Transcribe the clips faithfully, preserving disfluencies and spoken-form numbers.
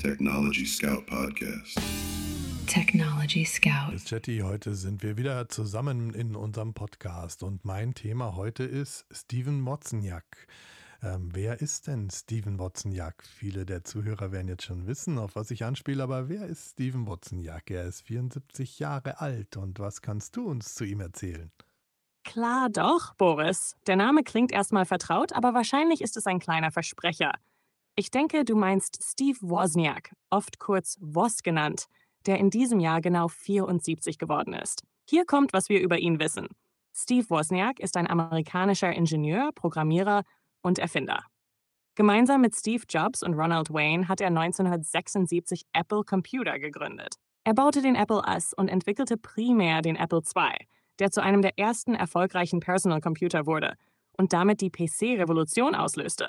Technology Scout Podcast. Technology Scout. Jetzt, Jetty, heute sind wir wieder zusammen in unserem Podcast und mein Thema heute ist Stephen Wozniak. Ähm, wer ist denn Stephen Wozniak? Viele der Zuhörer werden jetzt schon wissen, auf was ich anspiele, aber wer ist Stephen Wozniak? Er ist vierundsiebzig Jahre alt und was kannst du uns zu ihm erzählen? Klar doch, Boris. Der Name klingt erstmal vertraut, aber wahrscheinlich ist es ein kleiner Versprecher. Ich denke, du meinst Steve Wozniak, oft kurz Woz genannt, der in diesem Jahr genau vierundsiebzig geworden ist. Hier kommt, was wir über ihn wissen. Steve Wozniak ist ein amerikanischer Ingenieur, Programmierer und Erfinder. Gemeinsam mit Steve Jobs und Ronald Wayne hat er neunzehnhundertsechsundsiebzig Apple Computer gegründet. Er baute den Apple erst und entwickelte primär den Apple zwei, der zu einem der ersten erfolgreichen Personal Computer wurde und damit die P C-Revolution auslöste.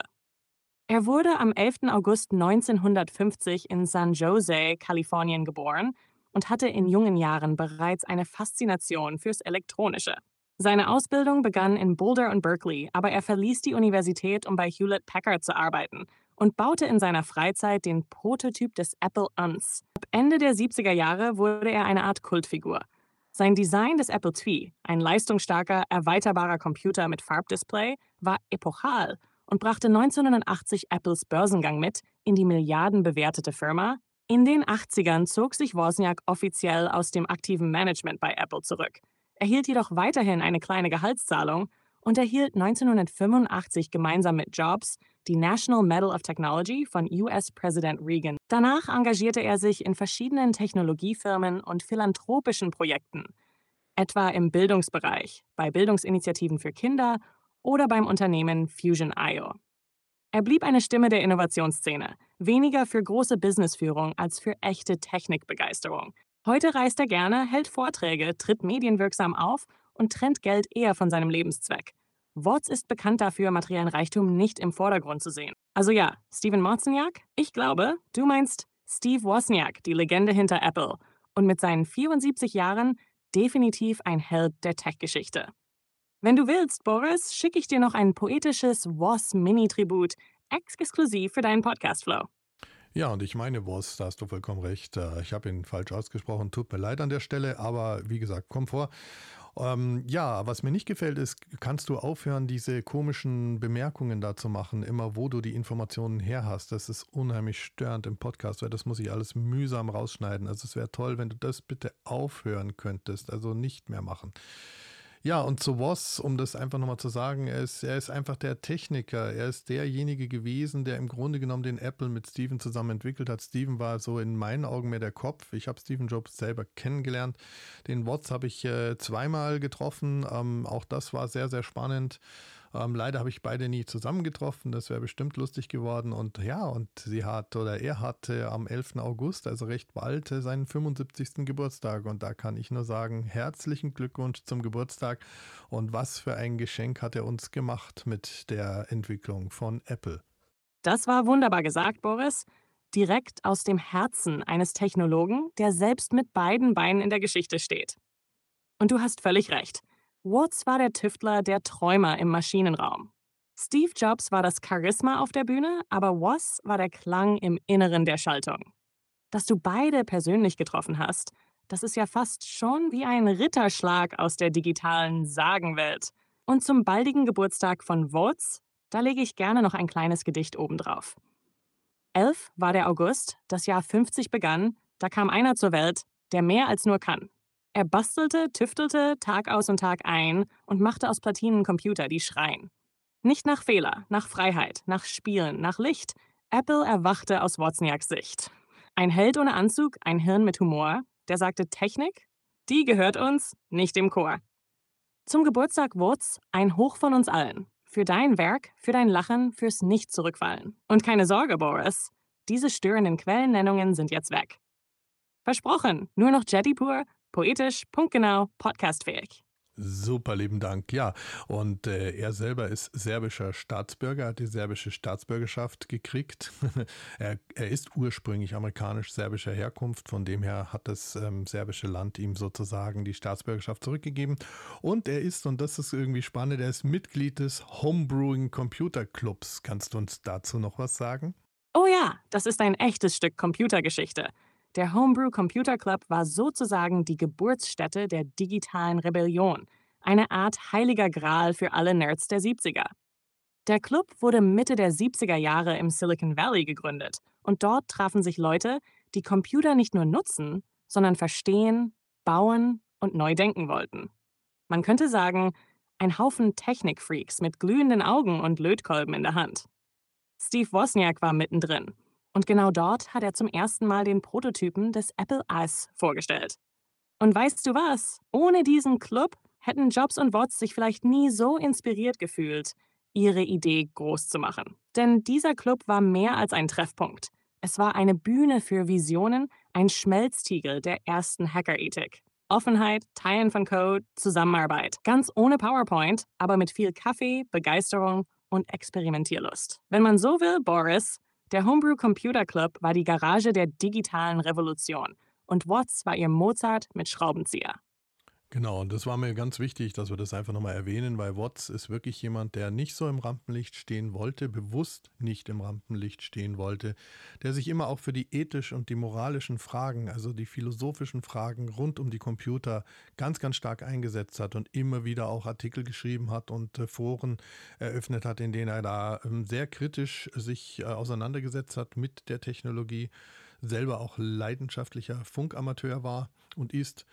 Er wurde am elften August neunzehnhundertfünfzig in San Jose, Kalifornien geboren und hatte in jungen Jahren bereits eine Faszination fürs Elektronische. Seine Ausbildung begann in Boulder und Berkeley, aber er verließ die Universität, um bei Hewlett-Packard zu arbeiten und baute in seiner Freizeit den Prototyp des Apple eins. Ab Ende der siebziger Jahre wurde er eine Art Kultfigur. Sein Design des Apple zwei, ein leistungsstarker, erweiterbarer Computer mit Farbdisplay, war epochal und brachte neunzehnhundertachtzig Apples Börsengang mit in die milliardenbewertete Firma. In den achtzigern zog sich Wozniak offiziell aus dem aktiven Management bei Apple zurück, erhielt jedoch weiterhin eine kleine Gehaltszahlung und erhielt neunzehnhundertfünfundachtzig gemeinsam mit Jobs die National Medal of Technology von U S-Präsident Reagan. Danach engagierte er sich in verschiedenen Technologiefirmen und philanthropischen Projekten, etwa im Bildungsbereich, bei Bildungsinitiativen für Kinder oder beim Unternehmen Fusion Punkt i o. Er blieb eine Stimme der Innovationsszene, weniger für große Businessführung als für echte Technikbegeisterung. Heute reist er gerne, hält Vorträge, tritt medienwirksam auf und trennt Geld eher von seinem Lebenszweck. Woz ist bekannt dafür, materiellen Reichtum nicht im Vordergrund zu sehen. Also ja, Stephen Wozniak? Ich glaube, du meinst Steve Wozniak, die Legende hinter Apple. Und mit seinen vierundsiebzig Jahren definitiv ein Held der Tech-Geschichte. Wenn du willst, Boris, schicke ich dir noch ein poetisches Woz-Mini-Tribut exklusiv für deinen Podcast-Flow. Ja, und ich meine Woz, da hast du vollkommen recht. Ich habe ihn falsch ausgesprochen, tut mir leid an der Stelle, aber wie gesagt, komm vor. Ähm, ja, was mir nicht gefällt ist, kannst du aufhören, diese komischen Bemerkungen da zu machen, immer wo du die Informationen her hast. Das ist unheimlich störend im Podcast, weil das muss ich alles mühsam rausschneiden. Also es wäre toll, wenn du das bitte aufhören könntest, also nicht mehr machen. Ja, und zu Woz, um das einfach nochmal zu sagen, er ist, er ist einfach der Techniker. Er ist derjenige gewesen, der im Grunde genommen den Apple mit Steven zusammen entwickelt hat. Steven war so in meinen Augen mehr der Kopf. Ich habe Steve Jobs selber kennengelernt. Den Woz habe ich äh, zweimal getroffen. Ähm, auch das war sehr, sehr spannend. Ähm, leider habe ich beide nie zusammengetroffen. Das wäre bestimmt lustig geworden. Und ja, und sie hat oder er hatte am elften August, also recht bald, seinen fünfundsiebzigsten Geburtstag. Und da kann ich nur sagen, herzlichen Glückwunsch zum Geburtstag. Und was für ein Geschenk hat er uns gemacht mit der Entwicklung von Apple. Das war wunderbar gesagt, Boris. Direkt aus dem Herzen eines Technologen, der selbst mit beiden Beinen in der Geschichte steht. Und du hast völlig recht. Woz war der Tüftler, der Träumer im Maschinenraum. Steve Jobs war das Charisma auf der Bühne, aber Woz war der Klang im Inneren der Schaltung. Dass du beide persönlich getroffen hast, das ist ja fast schon wie ein Ritterschlag aus der digitalen Sagenwelt. Und zum baldigen Geburtstag von Woz, da lege ich gerne noch ein kleines Gedicht obendrauf. Elf war der August, das Jahr fünfzig begann, da kam einer zur Welt, der mehr als nur kann. Er bastelte, tüftelte, Tag aus und Tag ein und machte aus Platinen Computer, die schreien. Nicht nach Fehler, nach Freiheit, nach Spielen, nach Licht. Apple erwachte aus Wozniaks Sicht. Ein Held ohne Anzug, ein Hirn mit Humor, der sagte, Technik, die gehört uns, nicht dem Chor. Zum Geburtstag Woz, ein Hoch von uns allen. Für dein Werk, für dein Lachen, fürs Nicht-Zurückfallen. Und keine Sorge, Boris, diese störenden Quellennennungen sind jetzt weg. Versprochen, nur noch Jetty pur, poetisch, punktgenau, podcastfähig. Super lieben Dank, ja. Und äh, er selber ist serbischer Staatsbürger, hat die serbische Staatsbürgerschaft gekriegt. er, er ist ursprünglich amerikanisch-serbischer Herkunft, von dem her hat das ähm, serbische Land ihm sozusagen die Staatsbürgerschaft zurückgegeben. Und er ist, und das ist irgendwie spannend, er ist Mitglied des Homebrewing Computer Clubs. Kannst du uns dazu noch was sagen? Oh ja, das ist ein echtes Stück Computergeschichte. Der Homebrew Computer Club war sozusagen die Geburtsstätte der digitalen Rebellion, eine Art heiliger Gral für alle Nerds der siebziger. Der Club wurde Mitte der siebziger Jahre im Silicon Valley gegründet und dort trafen sich Leute, die Computer nicht nur nutzen, sondern verstehen, bauen und neu denken wollten. Man könnte sagen, ein Haufen Technikfreaks mit glühenden Augen und Lötkolben in der Hand. Steve Wozniak war mittendrin und genau dort hat er zum ersten Mal den Prototypen des Apple ice vorgestellt. Und weißt du was? Ohne diesen Club hätten Jobs und Woz sich vielleicht nie so inspiriert gefühlt, ihre Idee groß zu machen. Denn dieser Club war mehr als ein Treffpunkt. Es war eine Bühne für Visionen, ein Schmelztiegel der ersten Hackerethik. Offenheit, Teilen von Code, Zusammenarbeit. Ganz ohne PowerPoint, aber mit viel Kaffee, Begeisterung und Experimentierlust. Wenn man so will, Boris, der Homebrew Computer Club war die Garage der digitalen Revolution und Woz war ihr Mozart mit Schraubenzieher. Genau, und das war mir ganz wichtig, dass wir das einfach nochmal erwähnen, weil Woz ist wirklich jemand, der nicht so im Rampenlicht stehen wollte, bewusst nicht im Rampenlicht stehen wollte, der sich immer auch für die ethischen und die moralischen Fragen, also die philosophischen Fragen rund um die Computer ganz, ganz stark eingesetzt hat und immer wieder auch Artikel geschrieben hat und äh, Foren eröffnet hat, in denen er da ähm, sehr kritisch sich äh, auseinandergesetzt hat mit der Technologie, selber auch leidenschaftlicher Funkamateur war und ist.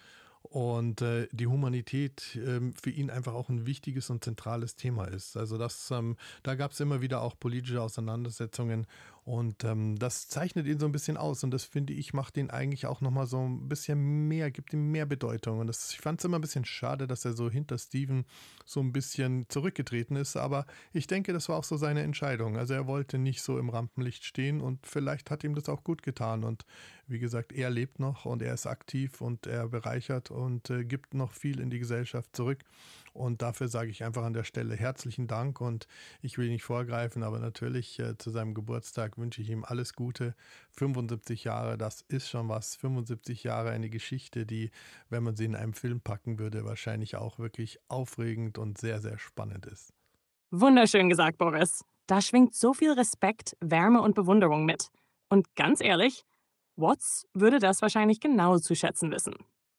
Und äh, die Humanität ähm, für ihn einfach auch ein wichtiges und zentrales Thema ist. Also das, ähm, da gab es immer wieder auch politische Auseinandersetzungen und ähm, das zeichnet ihn so ein bisschen aus und das finde ich macht ihn eigentlich auch nochmal so ein bisschen mehr, gibt ihm mehr Bedeutung und das, ich fand es immer ein bisschen schade, dass er so hinter Steven so ein bisschen zurückgetreten ist, aber ich denke, das war auch so seine Entscheidung. Also er wollte nicht so im Rampenlicht stehen und vielleicht hat ihm das auch gut getan und wie gesagt, er lebt noch und er ist aktiv und er bereichert und äh, gibt noch viel in die Gesellschaft zurück. Und dafür sage ich einfach an der Stelle herzlichen Dank und ich will nicht vorgreifen, aber natürlich äh, zu seinem Geburtstag wünsche ich ihm alles Gute. fünfundsiebzig Jahre, das ist schon was. fünfundsiebzig Jahre, eine Geschichte, die, wenn man sie in einem Film packen würde, wahrscheinlich auch wirklich aufregend und sehr, sehr spannend ist. Wunderschön gesagt, Boris. Da schwingt so viel Respekt, Wärme und Bewunderung mit. Und ganz ehrlich, Woz würde das wahrscheinlich genau zu schätzen wissen.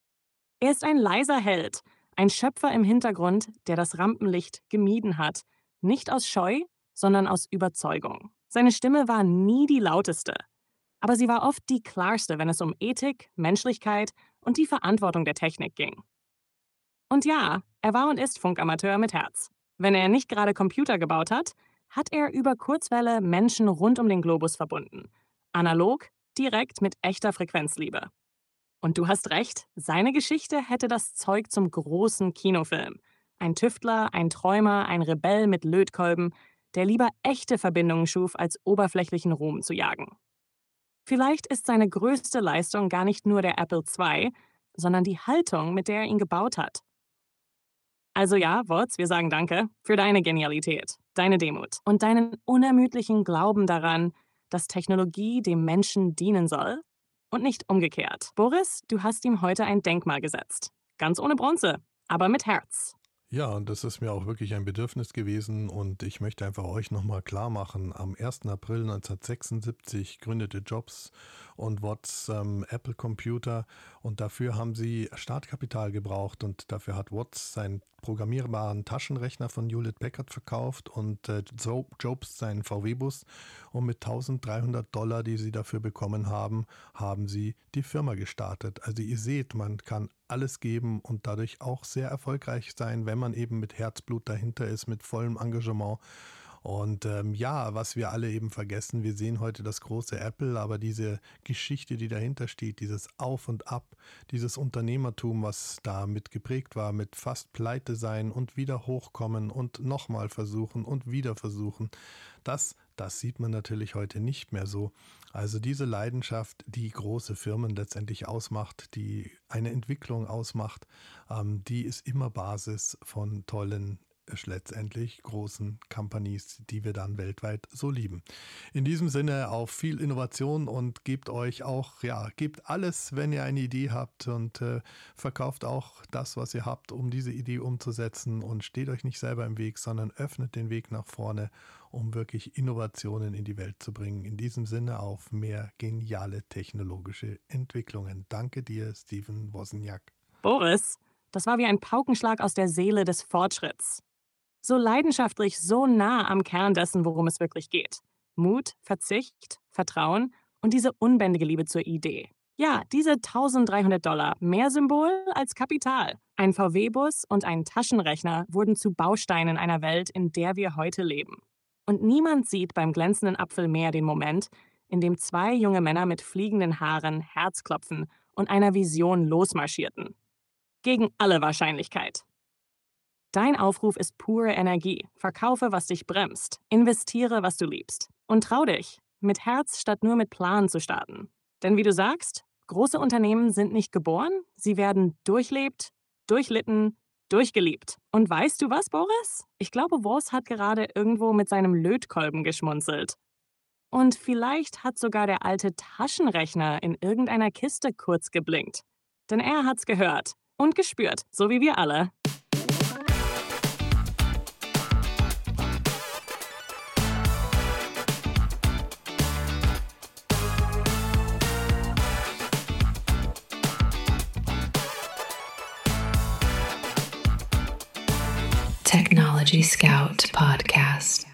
Er ist ein leiser Held, ein Schöpfer im Hintergrund, der das Rampenlicht gemieden hat. Nicht aus Scheu, sondern aus Überzeugung. Seine Stimme war nie die lauteste, aber sie war oft die klarste, wenn es um Ethik, Menschlichkeit und die Verantwortung der Technik ging. Und ja, er war und ist Funkamateur mit Herz. Wenn er nicht gerade Computer gebaut hat, hat er über Kurzwelle Menschen rund um den Globus verbunden. Analog, direkt mit echter Frequenzliebe. Und du hast recht, seine Geschichte hätte das Zeug zum großen Kinofilm. Ein Tüftler, ein Träumer, ein Rebell mit Lötkolben, der lieber echte Verbindungen schuf, als oberflächlichen Ruhm zu jagen. Vielleicht ist seine größte Leistung gar nicht nur der Apple zwei, sondern die Haltung, mit der er ihn gebaut hat. Also ja, Woz, wir sagen danke für deine Genialität, deine Demut und deinen unermüdlichen Glauben daran, dass Technologie dem Menschen dienen soll und nicht umgekehrt. Boris, du hast ihm heute ein Denkmal gesetzt. Ganz ohne Bronze, aber mit Herz. Ja, und das ist mir auch wirklich ein Bedürfnis gewesen und ich möchte einfach euch nochmal klar machen, am ersten April neunzehnhundertsechsundsiebzig gründete Jobs und Woz ähm, Apple Computer und dafür haben sie Startkapital gebraucht und dafür hat Woz seinen programmierbaren Taschenrechner von Hewlett Packard verkauft und äh, Jobs seinen V W-Bus und mit eintausenddreihundert Dollar, die sie dafür bekommen haben, haben sie die Firma gestartet. Also ihr seht, man kann alles geben und dadurch auch sehr erfolgreich sein, wenn man eben mit Herzblut dahinter ist, mit vollem Engagement. Und ähm, ja, was wir alle eben vergessen, wir sehen heute das große Apple, aber diese Geschichte, die dahinter steht, dieses Auf und Ab, dieses Unternehmertum, was da mit geprägt war, mit fast pleite sein und wieder hochkommen und nochmal versuchen und wieder versuchen, das, das sieht man natürlich heute nicht mehr so. Also diese Leidenschaft, die große Firmen letztendlich ausmacht, die eine Entwicklung ausmacht, ähm, die ist immer Basis von tollen letztendlich großen Companies, die wir dann weltweit so lieben. In diesem Sinne auf viel Innovation und gebt euch auch, ja, gebt alles, wenn ihr eine Idee habt und äh, verkauft auch das, was ihr habt, um diese Idee umzusetzen und steht euch nicht selber im Weg, sondern öffnet den Weg nach vorne, um wirklich Innovationen in die Welt zu bringen. In diesem Sinne auf mehr geniale technologische Entwicklungen. Danke dir, Steven Wozniak. Boris, das war wie ein Paukenschlag aus der Seele des Fortschritts. So leidenschaftlich, so nah am Kern dessen, worum es wirklich geht. Mut, Verzicht, Vertrauen und diese unbändige Liebe zur Idee. Ja, diese eintausenddreihundert Dollar, mehr Symbol als Kapital. Ein V W-Bus und ein Taschenrechner wurden zu Bausteinen einer Welt, in der wir heute leben. Und niemand sieht beim glänzenden Apfel mehr den Moment, in dem zwei junge Männer mit fliegenden Haaren, Herzklopfen und einer Vision losmarschierten. Gegen alle Wahrscheinlichkeit. Dein Aufruf ist pure Energie. Verkaufe, was dich bremst. Investiere, was du liebst. Und trau dich, mit Herz statt nur mit Plan zu starten. Denn wie du sagst, große Unternehmen sind nicht geboren, sie werden durchlebt, durchlitten, durchgeliebt. Und weißt du was, Boris? Ich glaube, Woz hat gerade irgendwo mit seinem Lötkolben geschmunzelt. Und vielleicht hat sogar der alte Taschenrechner in irgendeiner Kiste kurz geblinkt. Denn er hat's gehört und gespürt, so wie wir alle. Technology Scout Podcast.